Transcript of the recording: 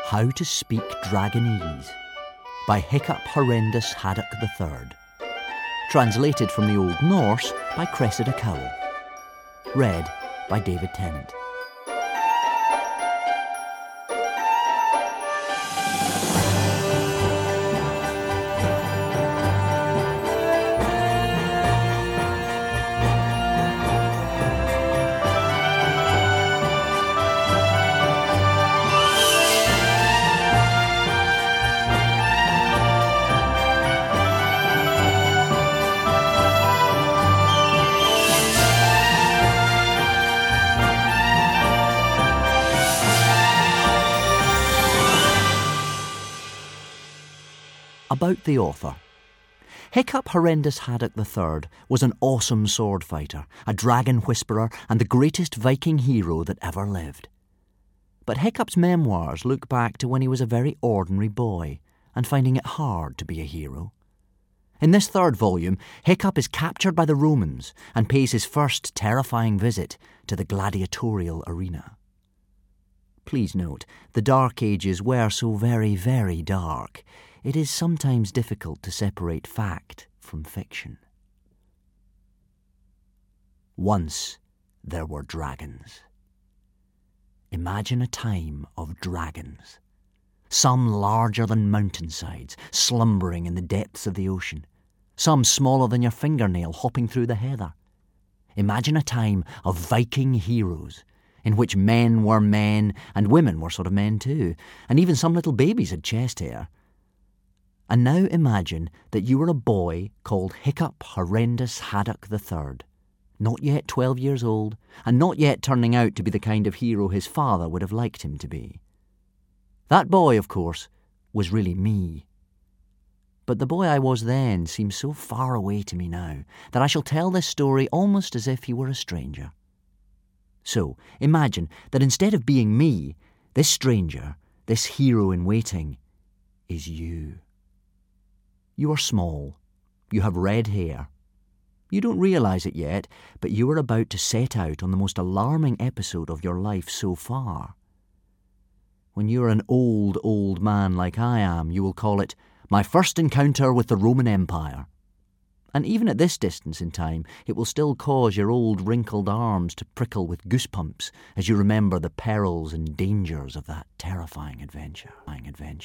How to Speak Dragonese by Hiccup Horrendous Haddock III. Translated from the Old Norse by Cressida Cowell. Read by David Tennant. About the author. Hiccup Horrendous Haddock III was an awesome sword fighter, a dragon whisperer, and the greatest Viking hero that ever lived. But Hiccup's memoirs look back to when he was a very ordinary boy and finding it hard to be a hero. In this third volume, Hiccup is captured by the Romans and pays his first terrifying visit to the gladiatorial arena. Please note, the Dark Ages were so very, very dark. It is sometimes difficult to separate fact from fiction. Once there were dragons. Imagine a time of dragons. Some larger than mountainsides, slumbering in the depths of the ocean. Some smaller than your fingernail, hopping through the heather. Imagine a time of Viking heroes, in which men were men and women were sort of men too, and even some little babies had chest hair. And now imagine that you were a boy called Hiccup Horrendous Haddock III, not yet 12 years old, and not yet turning out to be the kind of hero his father would have liked him to be. That boy, of course, was really me. But the boy I was then seems so far away to me now that I shall tell this story almost as if he were a stranger. So, imagine that instead of being me, this stranger, this hero in waiting, is you. You are small. You have red hair. You don't realise it yet, but you are about to set out on the most alarming episode of your life so far. When you are an old man like I am, you will call it My First Encounter with the Roman Empire. And even at this distance in time, it will still cause your old wrinkled arms to prickle with goosebumps as you remember the perils and dangers of that terrifying adventure.